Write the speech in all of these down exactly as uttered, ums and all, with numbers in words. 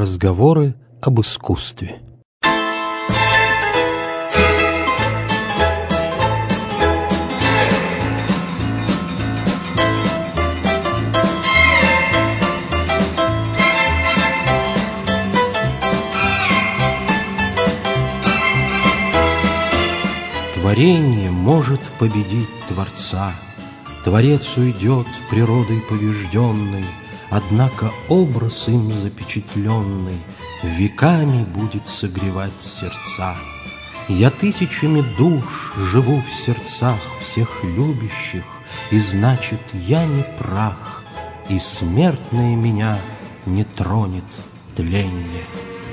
Разговоры об искусстве. Творение может победить Творца. Творец уйдет природой побежденной, однако образ им запечатленный веками будет согревать сердца. Я тысячами душ живу в сердцах всех любящих, и значит, я не прах, и смертное меня не тронет тленье.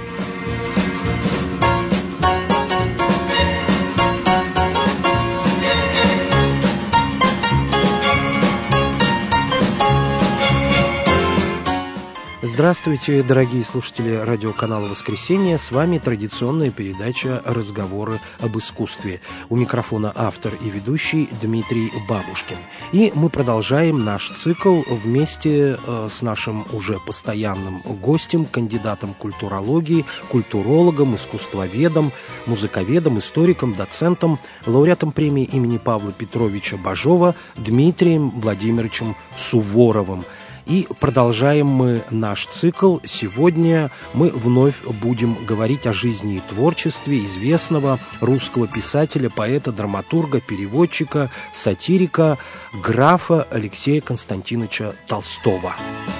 Здравствуйте, дорогие слушатели радиоканала «Воскресенье». С вами традиционная передача «Разговоры об искусстве». У микрофона автор и ведущий Дмитрий Бабушкин. И мы продолжаем наш цикл вместе э, с нашим уже постоянным гостем, кандидатом культурологии, культурологом, искусствоведом, музыковедом, историком, доцентом, лауреатом премии имени Павла Петровича Бажова Дмитрием Владимировичем Суворовым. И продолжаем мы наш цикл. Сегодня мы вновь будем говорить о жизни и творчестве известного русского писателя, поэта, драматурга, переводчика, сатирика, графа Алексея Константиновича Толстого.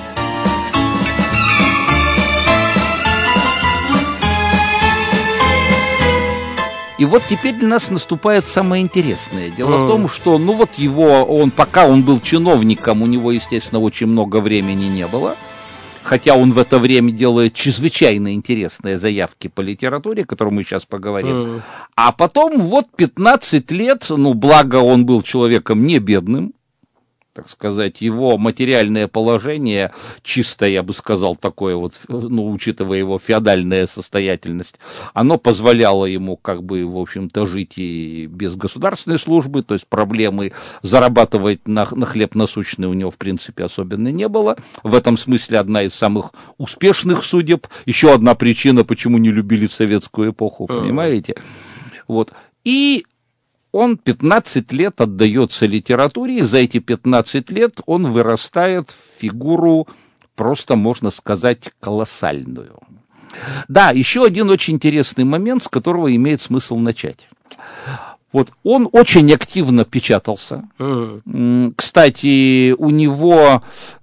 И вот теперь для нас наступает самое интересное. Дело mm. в том, что, ну вот его, он, пока он был чиновником, у него, естественно, очень много времени не было. Хотя он в это время делает чрезвычайно интересные заявки по литературе, о которой мы сейчас поговорим. Mm. А потом вот пятнадцать лет, ну, благо он был человеком не бедным, так сказать, его материальное положение, чисто, я бы сказал, такое вот, ну, учитывая его феодальная состоятельность, оно позволяло ему, как бы, в общем-то, жить и без государственной службы, то есть проблемы зарабатывать на, на хлеб насущный у него, в принципе, особенно не было. В этом смысле одна из самых успешных судеб, еще одна причина, почему не любили в советскую эпоху, понимаете? Вот. И он пятнадцать лет отдается литературе, и за эти пятнадцать лет он вырастает в фигуру, просто можно сказать, колоссальную. Да, еще один очень интересный момент, с которого имеет смысл начать. Вот он очень активно печатался. Mm. Кстати, у него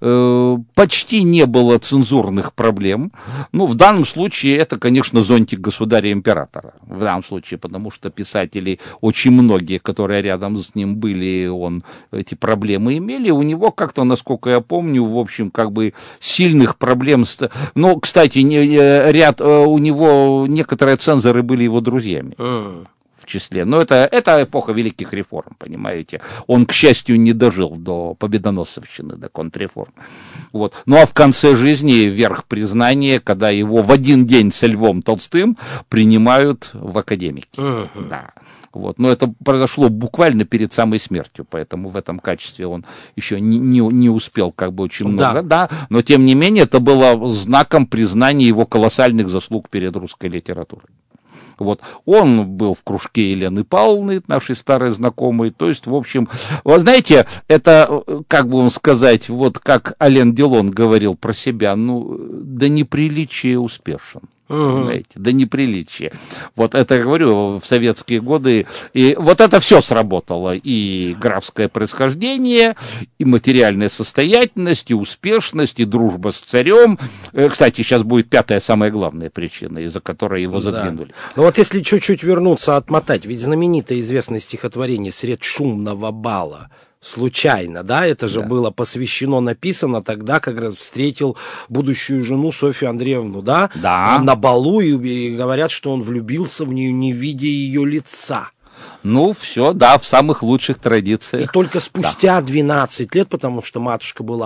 э, почти не было цензурных проблем. Ну, в данном случае это, конечно, зонтик государя-императора. В данном случае, потому что писатели, очень многие, которые рядом с ним были, он эти проблемы имели. У него как-то, насколько я помню, в общем, как бы сильных проблем. С... Ну, кстати, не, ряд у него некоторые цензоры были его друзьями. Mm. В числе. Но это, это эпоха великих реформ, понимаете. Он, к счастью, не дожил до победоносовщины, до контрреформ. Вот. Ну, а в конце жизни верх признания, когда его в один день со Львом Толстым принимают в академики. Uh-huh. Да. Вот. Но это произошло буквально перед самой смертью, поэтому в этом качестве он еще не, не, не успел как бы очень много. Да. Да. Но, тем не менее, это было знаком признания его колоссальных заслуг перед русской литературой. Вот. Он был в кружке Елены Павловны, нашей старой знакомой. То есть, в общем, вы знаете, это, как бы вам сказать, вот как Ален Делон говорил про себя, ну, до неприличия успешен. Понимаете, до неприличия. Вот это я говорю в советские годы. И вот это все сработало. И графское происхождение, и материальная состоятельность, и успешность, и дружба с царем. Кстати, сейчас будет пятая, самая главная причина, из-за которой его задвинули. Да. Ну вот если чуть-чуть вернуться, отмотать, ведь знаменитое известное стихотворение «Средь шумного бала». Случайно, да, это же да. было посвящено, написано тогда, когда встретил будущую жену Софью Андреевну, да, да. на балу, и, и говорят, что он влюбился в нее, не видя ее лица. Ну, все, да, в самых лучших традициях. И только спустя да. двенадцать лет, потому что матушка была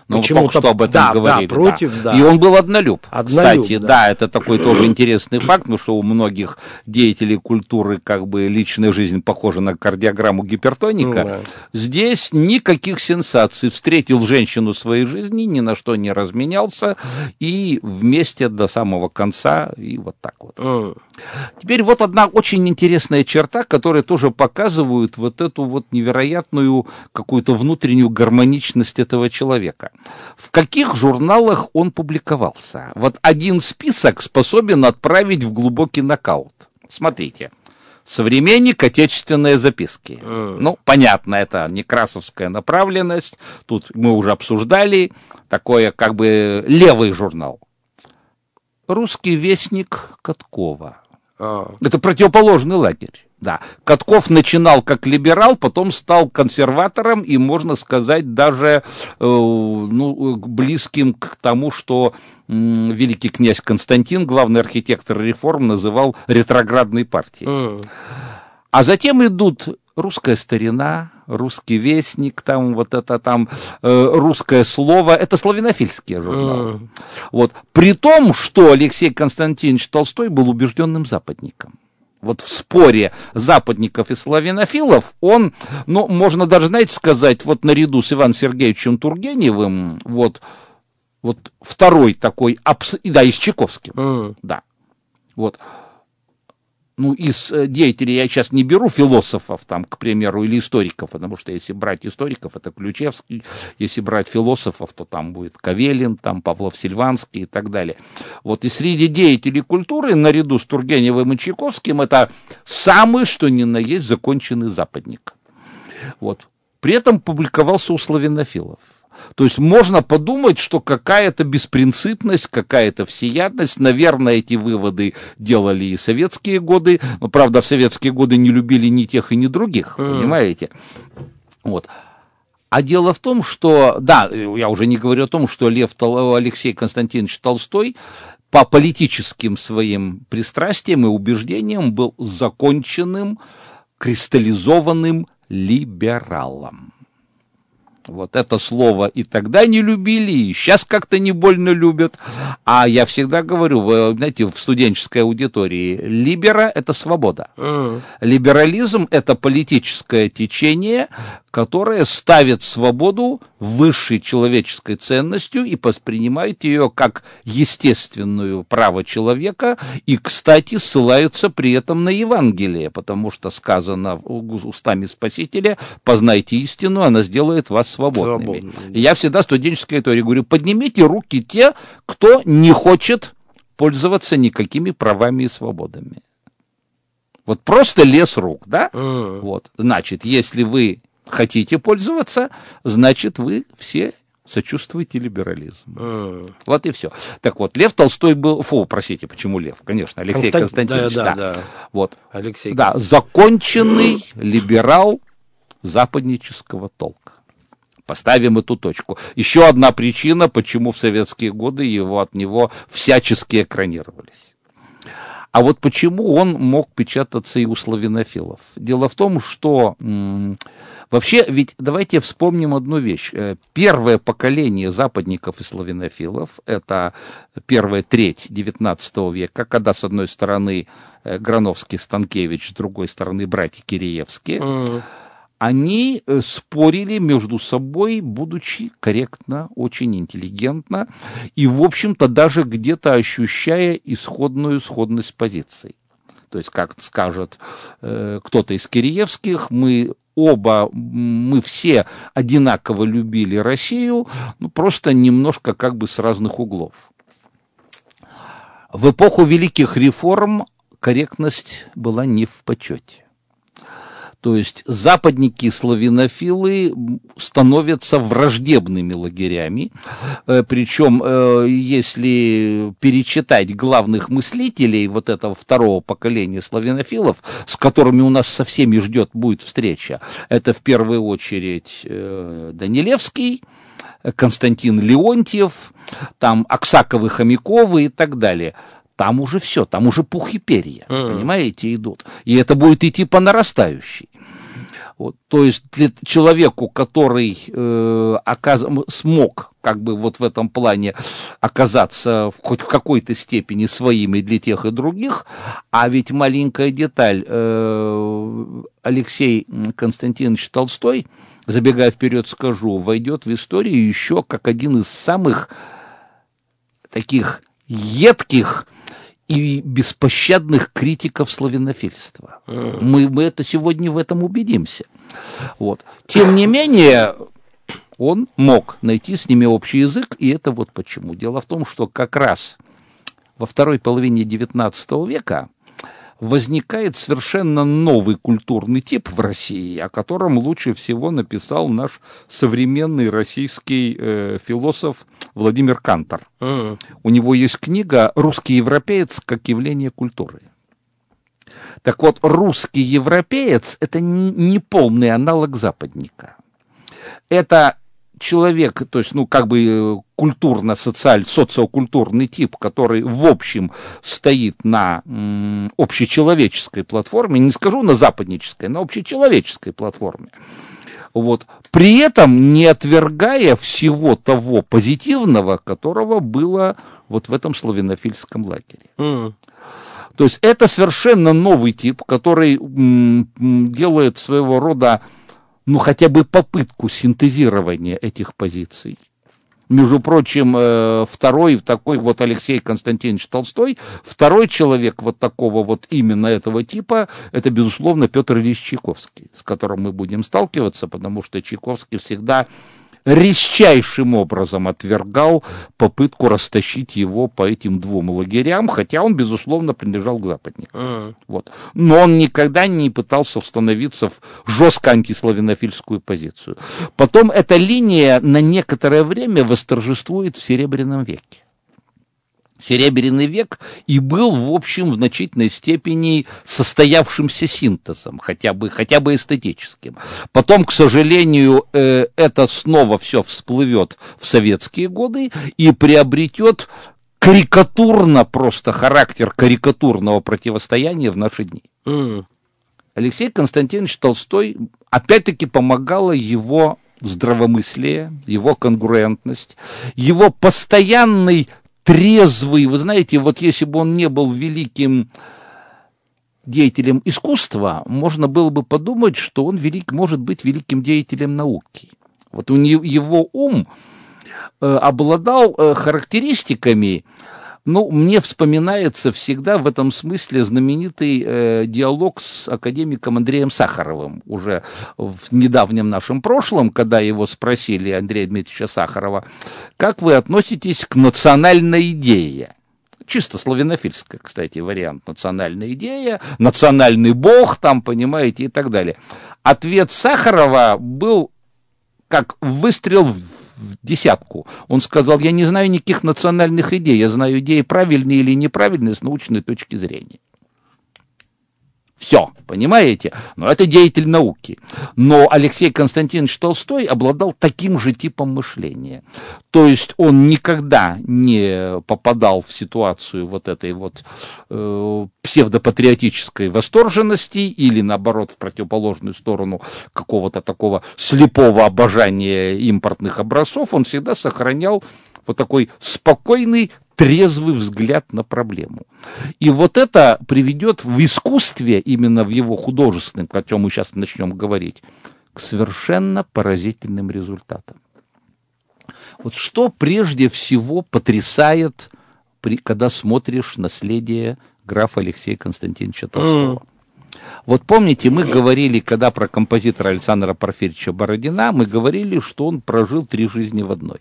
Ну, почему-то только что об этом да, говорили. Да, против, да. Да. И он был однолюб. Однолюб, Кстати, да. да, это такой тоже интересный факт, потому что у многих деятелей культуры как бы личная жизнь похожа на кардиограмму гипертоника. Да. Здесь никаких сенсаций. Встретил женщину своей жизни, ни на что не разменялся, и вместе до самого конца, и вот так вот. Mm. Теперь вот одна очень интересная черта, которая тоже показывает вот эту вот невероятную какую-то внутреннюю гармоничность этого человека. В каких журналах он публиковался? Вот один список способен отправить в глубокий нокаут. Смотрите. «Современник. Отечественные записки». Mm. Ну, понятно, это некрасовская направленность. Тут мы уже обсуждали. Такое как бы левый журнал. «Русский вестник» Каткова. Oh. Это противоположный лагерь. Да. Катков начинал как либерал, потом стал консерватором и, можно сказать, даже э, ну, близким к тому, что э, великий князь Константин, главный архитектор реформ, называл ретроградной партией. Mm. А затем идут «Русская старина», «Русский вестник», там вот это там э, «Русское слово». Это славянофильские журналы. Mm. Вот. При том, что Алексей Константинович Толстой был убежденным западником. Вот в споре западников и славянофилов он, ну, можно даже, знаете, сказать, вот наряду с Иваном Сергеевичем Тургеневым, вот, вот второй такой, да, и с Чайковским, mm. да, вот. Ну, из деятелей я сейчас не беру философов, там, к примеру, или историков, потому что если брать историков, это Ключевский, если брать философов, то там будет Кавелин, там Павлов-Сильванский и так далее. Вот, и среди деятелей культуры, наряду с Тургеневым и Чайковским, это самый, что ни на есть, законченный западник. Вот. При этом публиковался у славянофилов. То есть можно подумать, что какая-то беспринципность, какая-то всеядность, наверное, эти выводы делали и советские годы, но, правда, в советские годы не любили ни тех и ни других, mm. понимаете? Вот. А дело в том, что, да, я уже не говорю о том, что Лев Алексей Константинович Толстой по политическим своим пристрастиям и убеждениям был законченным, кристаллизованным либералом. Вот это слово и тогда не любили, и сейчас как-то не больно любят. А я всегда говорю, вы знаете, в студенческой аудитории, либера – это свобода. Mm. Либерализм – это политическое течение, которое ставит свободу высшей человеческой ценностью и воспринимает ее как естественную право человека, и, кстати, ссылаются при этом на Евангелие, потому что сказано устами Спасителя: «Познайте истину, она сделает вас свободными». Свободными. Я всегда в студенческой аудитории говорю: поднимите руки те, кто не хочет пользоваться никакими правами и свободами. Вот просто лес рук, да? Mm. Вот. Значит, если вы хотите пользоваться, значит, вы все сочувствуете либерализму. Mm. Вот и все. Так вот, Лев Толстой был... Фу, простите, почему Лев? Конечно, Алексей Константин... Константинович. Да, да, да. Вот. Алексей да, законченный либерал западнического толка. Поставим эту точку. Еще одна причина, почему в советские годы его, от него всячески экранировались. А вот почему он мог печататься и у славянофилов? Дело в том, что м- вообще, ведь давайте вспомним одну вещь. Первое поколение западников и славянофилов, это первая треть девятнадцатого века, когда, с одной стороны, Грановский, Станкевич, с другой стороны, братья Киреевские, mm. они спорили между собой, будучи корректно, очень интеллигентно, и, в общем-то, даже где-то ощущая исходную сходность позиций. То есть, как скажет э, кто-то из Киреевских, мы оба, мы все одинаково любили Россию, ну, просто немножко как бы с разных углов. В эпоху великих реформ корректность была не в почете. То есть западники и славянофилы становятся враждебными лагерями, причем если перечитать главных мыслителей вот этого второго поколения славянофилов, с которыми у нас со всеми ждет будет встреча, это в первую очередь Данилевский, Константин Леонтьев, там Аксаковы, Хомяковы и так далее. Там уже все, там уже пух и перья, mm. понимаете, идут. И это будет идти по нарастающей. Вот, то есть для человеку, который э, оказ... смог как бы вот в этом плане оказаться в, хоть в какой-то степени своим и для тех, и других, а ведь маленькая деталь, э, Алексей Константинович Толстой, забегая вперед скажу, войдет в историю еще как один из самых таких едких и беспощадных критиков славянофильства. Mm. Мы, мы это сегодня в этом убедимся. Вот. Тем не менее, он мог найти с ними общий язык, и это вот почему. Дело в том, что как раз во второй половине девятнадцатого века возникает совершенно новый культурный тип в России, о котором лучше всего написал наш современный российский э, философ Владимир Кантор. Mm. У него есть книга «Русский европеец как явление культуры». Так вот, русский европеец – это не, не полный аналог западника. Это человек, то есть, ну, как бы культурно-социальный, социокультурный тип, который, в общем, стоит на м, общечеловеческой платформе, не скажу на западнической, на общечеловеческой платформе. Вот. При этом не отвергая всего того позитивного, которого было вот в этом славянофильском лагере. Mm. То есть это совершенно новый тип, который м, делает своего рода, ну, хотя бы попытку синтезирования этих позиций. Между прочим, второй такой вот Алексей Константинович Толстой, второй человек вот такого вот именно этого типа, это, безусловно, Петр Ильич Чайковский, с которым мы будем сталкиваться, потому что Чайковский всегда резчайшим образом отвергал попытку растащить его по этим двум лагерям, хотя он, безусловно, принадлежал к западникам. Mm. Вот. Но он никогда не пытался становиться в жестко антиславянофильскую позицию. Потом эта линия на некоторое время восторжествует в Серебряном веке. Серебряный век и был, в общем, в значительной степени состоявшимся синтезом, хотя бы, хотя бы эстетическим. Потом, к сожалению, э, это снова все всплывет в советские годы и приобретет карикатурно просто характер карикатурного противостояния в наши дни. Mm. Алексей Константинович Толстой опять-таки помогало его здравомыслие, его конгруентность, его постоянный трезвый, вы знаете, вот если бы он не был великим деятелем искусства, можно было бы подумать, что он велик, может быть великим деятелем науки. Вот у него, его ум э, обладал э, характеристиками, ну, мне вспоминается всегда в этом смысле знаменитый э, диалог с академиком Андреем Сахаровым, уже в недавнем нашем прошлом, когда его спросили, Андрея Дмитриевича Сахарова, как вы относитесь к национальной идее? Чисто славянофильская, кстати, вариант национальная идея, национальный бог, там, понимаете, и так далее. Ответ Сахарова был как выстрел в в десятку. Он сказал, я не знаю никаких национальных идей, я знаю идеи правильные или неправильные с научной точки зрения. Все, понимаете? Но это деятель науки. Но Алексей Константинович Толстой обладал таким же типом мышления. То есть он никогда не попадал в ситуацию вот этой вот э, псевдопатриотической восторженности или, наоборот, в противоположную сторону какого-то такого слепого обожания импортных образцов. Он всегда сохранял вот такой спокойный, трезвый взгляд на проблему. И вот это приведет в искусстве, именно в его художественном, о чем мы сейчас начнем говорить, к совершенно поразительным результатам. Вот что прежде всего потрясает, когда смотришь наследие графа Алексея Константиновича Толстого? Mm. Вот помните, мы говорили, когда про композитора Александра Порфирьевича Бородина, мы говорили, что он прожил три жизни в одной.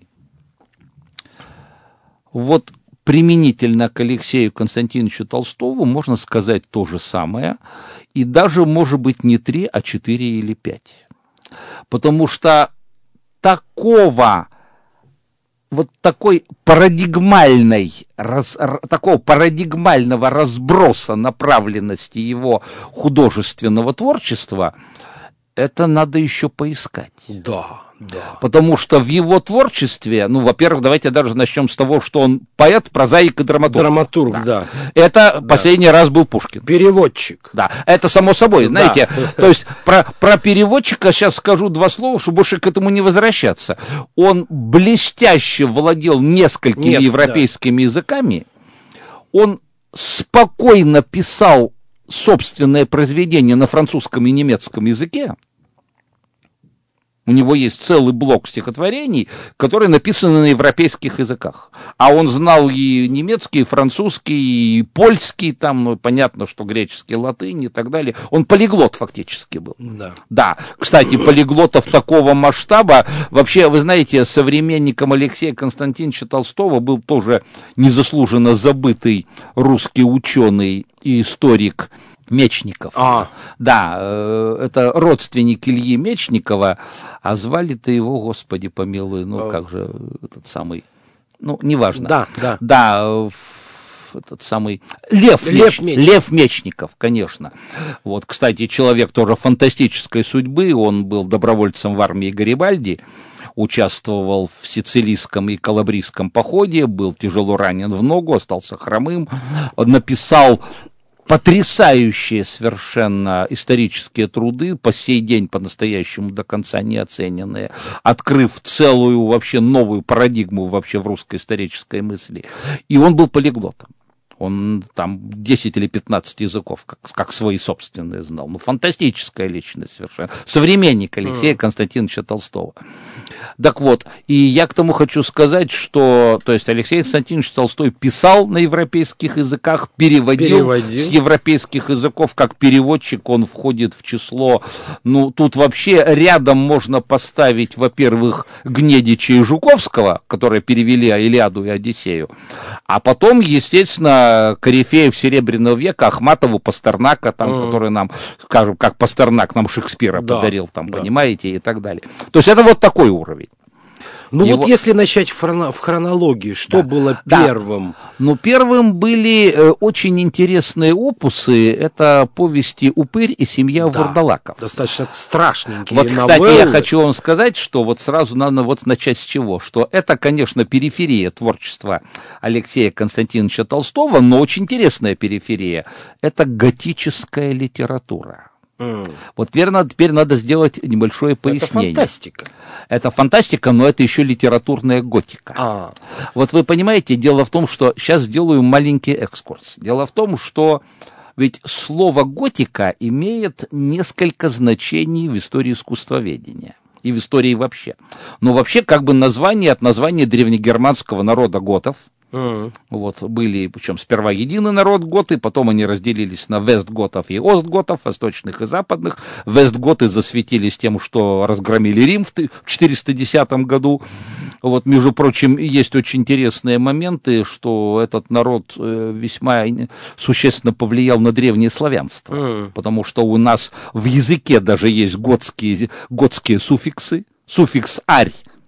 Вот применительно к Алексею Константиновичу Толстову можно сказать то же самое, и даже, может быть, не три, а четыре или пять. Потому что такого, вот такой парадигмальной, раз, такого парадигмального разброса направленности его художественного творчества это надо еще поискать. Да, да. Потому что в его творчестве, ну, во-первых, давайте даже начнем с того, что он поэт, прозаик и драматург. Драматург, да. да. Это да. последний раз был Пушкин. Переводчик. Да, это само собой, знаете. Да. То есть про, про переводчика сейчас скажу два слова, чтобы больше к этому не возвращаться. Он блестяще владел несколькими Нет, европейскими да. языками. Он спокойно писал собственное произведение на французском и немецком языке. У него есть целый блок стихотворений, которые написаны на европейских языках. А он знал и немецкий, и французский, и польский, там, ну, понятно, что греческий, латынь и так далее. Он полиглот фактически был. Да. Да, кстати, полиглотов такого масштаба, вообще, вы знаете, современником Алексея Константиновича Толстого был тоже незаслуженно забытый русский ученый и историк Мечников. А. Да, э, это родственник Ильи Мечникова, а звали-то его, Господи помилуй, ну а. как же этот самый, ну, неважно. Да, да. Да, э, этот самый Лев, Лев, Меч... Меч... Лев Мечников, конечно. Вот, кстати, человек тоже фантастической судьбы, он был добровольцем в армии Гарибальди, участвовал в сицилийском и калабрийском походе, был тяжело ранен в ногу, остался хромым, написал потрясающие совершенно исторические труды, по сей день по-настоящему до конца не оцененные, открыв целую вообще новую парадигму вообще в русской исторической мысли. И он был полиглотом. Он там десять или пятнадцать языков, как, как свои собственные знал. Ну, фантастическая личность совершенно. Современник Алексея mm. Константиновича Толстого. Так вот, и я к тому хочу сказать, что, то есть, Алексей Константинович Толстой писал на европейских языках, переводил, переводил с европейских языков, как переводчик он входит в число, ну, тут вообще рядом можно поставить, во-первых, Гнедича и Жуковского, которые перевели Илиаду и Одиссею, а потом, естественно, корифеев Серебряного века, Ахматову, Пастернака, там, mm. который нам, скажем, как Пастернак нам Шекспира да, подарил, там, да. понимаете, и так далее. То есть это вот такой уровень. Ну Его... вот если начать в, хроно... в хронологии, что да. было первым? Да. Ну, первым были э, очень интересные опусы, это повести «Упырь» и «Семья да. Вурдалаков». Достаточно страшненькие Вот, новеллы. кстати, я хочу вам сказать, что вот сразу надо вот начать с чего, что это, конечно, периферия творчества Алексея Константиновича Толстого, но очень интересная периферия. Это готическая литература. Mm. Вот теперь надо, теперь надо сделать небольшое пояснение. Это фантастика. Это фантастика, но это еще литературная готика. А. Вот вы понимаете, дело в том, что сейчас сделаю маленький экскурс. Дело в том, что ведь слово готика имеет несколько значений в истории искусствоведения и в истории вообще. Но вообще как бы название от названия древнегерманского народа готов. Mm. Вот, были, причем сперва единый народ готы, потом они разделились на вестготов и остготов, восточных и западных. Вестготы засветились тем, что разгромили Рим в четыреста десятом году. Вот, между прочим, есть очень интересные моменты, что этот народ весьма существенно повлиял на древнее славянство, mm. потому что у нас в языке даже есть готские, готские суффиксы, суффикс «арь»,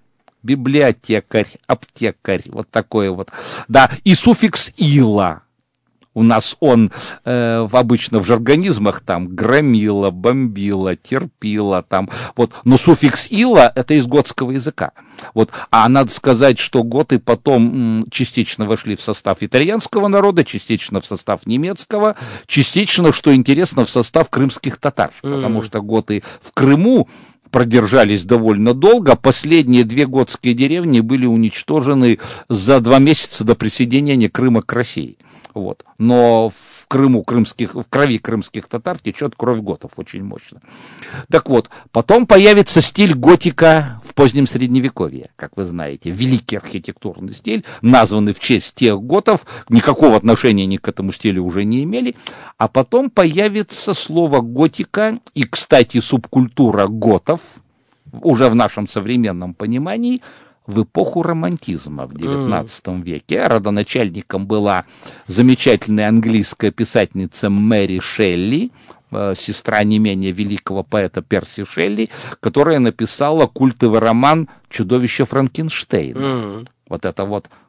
библиотекарь, аптекарь, вот такое вот. Да, и суффикс «ила». У нас он э, обычно в жаргонизмах там громила, бомбила, терпила, там, вот. Но суффикс «ила» — это из готского языка. Вот. А надо сказать, что готы потом м, частично вошли в состав итальянского народа, частично в состав немецкого, частично, что интересно, в состав крымских татар, mm. потому что готы в Крыму продержались довольно долго. Последние две готские деревни были уничтожены за два месяца до присоединения Крыма к России. Вот. Но в Крыму крымских, в крови крымских татар течет кровь готов очень мощно. Так вот, потом появится стиль готика в позднем Средневековье, как вы знаете. Великий архитектурный стиль, названный в честь тех готов, никакого отношения они к этому стилю уже не имели. А потом появится слово готика, и, кстати, субкультура готов, уже в нашем современном понимании, в эпоху романтизма в девятнадцатом веке. Родоначальником была замечательная английская писательница Мэри Шелли, э, сестра не менее великого поэта Перси Шелли, которая написала культовый роман «Чудовище Франкенштейна». Mm. Вот это вот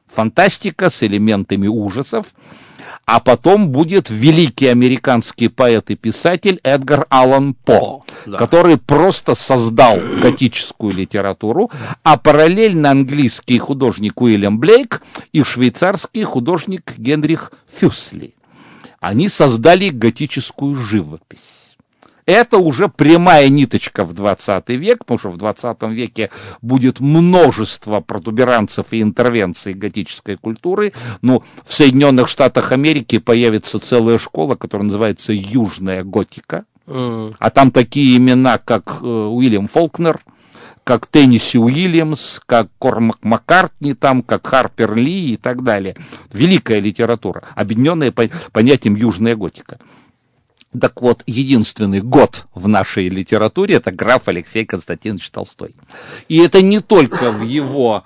фантастика с элементами ужасов. А потом будет великий американский поэт и писатель Эдгар Аллан По, да. который просто создал готическую литературу, а параллельно английский художник Уильям Блейк и швейцарский художник Генрих Фюсли. Они создали готическую живопись. Это уже прямая ниточка в двадцатый век, потому что в двадцатом веке будет множество протуберанцев и интервенций готической культуры. Ну, в Соединенных Штатах Америки появится целая школа, которая называется Южная готика. Mm. А там такие имена, как э, Уильям Фолкнер, как Тенниси Уильямс, как Кормак Маккартни, там, как Харпер Ли и так далее. Великая литература, объединенная по понятием Южная готика. Так вот, единственный гот в нашей литературе — это граф Алексей Константинович Толстой. И это не только в его,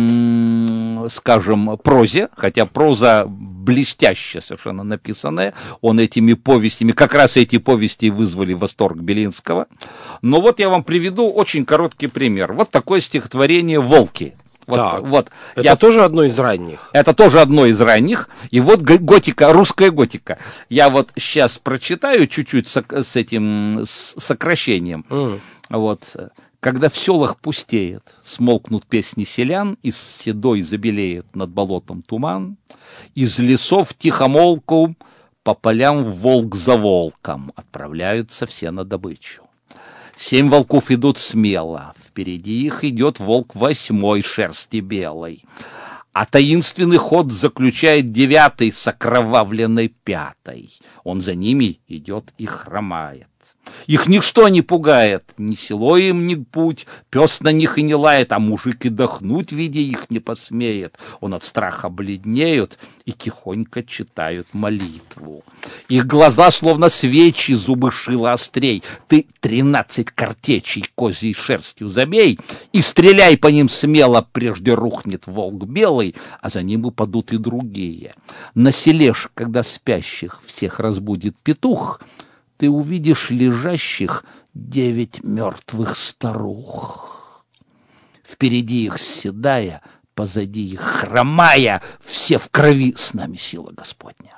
м- скажем, прозе, хотя проза блестяще совершенно написанная, он этими повестями, как раз эти повести вызвали восторг Белинского. Но вот я вам приведу очень короткий пример. Вот такое стихотворение «Волки». Вот, так, вот. Это я... тоже одно из ранних. Это тоже одно из ранних. И вот готика, русская готика. Я вот сейчас прочитаю чуть-чуть с, с этим с сокращением. Mm. Вот. Когда в селах пустеет, смолкнут песни селян, из седой забелеет над болотом туман, из лесов тихомолку по полям волк за волком отправляются все на добычу. Семь волков идут смело, впереди их идет волк восьмой шерсти белой, а таинственный ход заключает девятый с окровавленной пятой. Он за ними идет и хромает. Их ничто не пугает, ни село им, ни путь, пес на них и не лает, а мужик и дохнуть, видя их, не посмеет. Он от страха бледнеют и тихонько читают молитву. Их глаза словно свечи, зубы шила острей. Ты тринадцать картечей козьей шерстью забей и стреляй по ним смело, прежде рухнет волк белый, а за ним упадут и другие. На селе ж, когда спящих всех разбудит петух, ты увидишь лежащих девять мертвых старух. Впереди их седая, позади их хромая, все в крови, с нами сила Господня.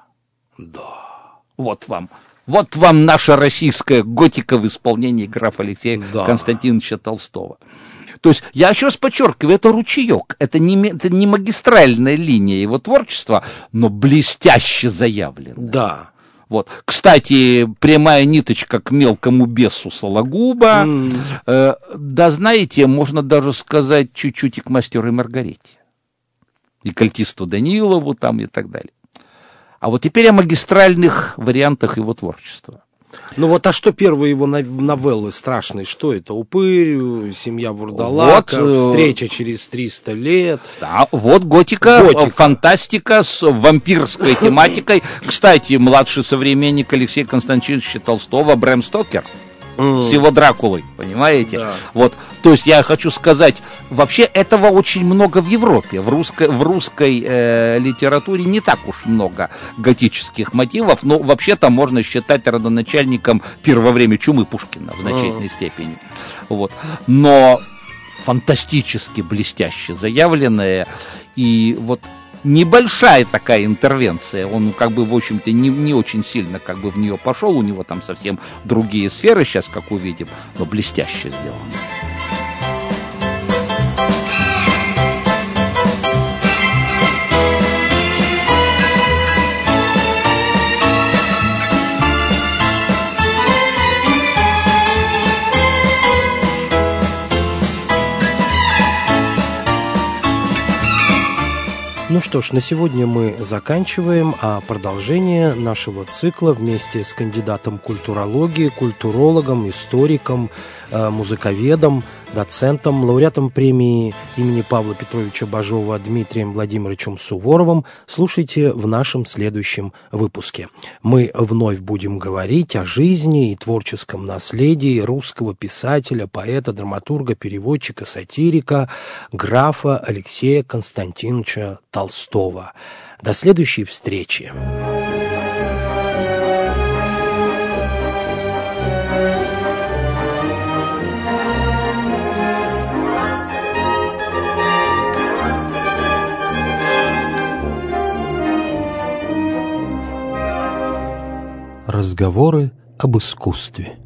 Да. Вот вам, вот вам наша российская готика в исполнении графа Алексея да. Константиновича Толстого. То есть, я еще раз подчеркиваю, это ручеек, это не, это не магистральная линия его творчества, но блестяще заявлено. Да. Вот. Кстати, прямая ниточка к мелкому бесу Сологуба. Mm. Э, да, знаете, можно даже сказать чуть-чуть и к мастеру и Маргарите. И к альтисту Данилову там и так далее. А вот теперь о магистральных вариантах его творчества. Ну вот, а что первые его новеллы страшные? Что это? «Упырь», «Семья Вурдалака», вот, «Встреча через триста лет». Да, вот готика, готика, фантастика с вампирской тематикой. Кстати, младший современник Алексея Константиновича Толстого Брэм Стокер. Mm. С его Дракулой, понимаете? Да. Вот, то есть я хочу сказать, вообще этого очень много в Европе. В русской, в русской э, литературе не так уж много готических мотивов, но вообще-то можно считать родоначальником первого время чумы Пушкина в значительной mm. степени. Вот. Но фантастически блестяще заявленное, и вот небольшая такая интервенция, он как бы, в общем-то, не, не очень сильно как бы в нее пошел, у него там совсем другие сферы сейчас, как увидим, но блестяще сделано. Ну что ж, на сегодня мы заканчиваем, а продолжение нашего цикла вместе с кандидатом культурологии, культурологом, историком, музыковедом, доцентом, лауреатом премии имени Павла Петровича Бажова Дмитрием Владимировичем Суворовым слушайте в нашем следующем выпуске. Мы вновь будем говорить о жизни и творческом наследии русского писателя, поэта, драматурга, переводчика, сатирика, графа Алексея Константиновича Толстого. До следующей встречи. Разговоры об искусстве.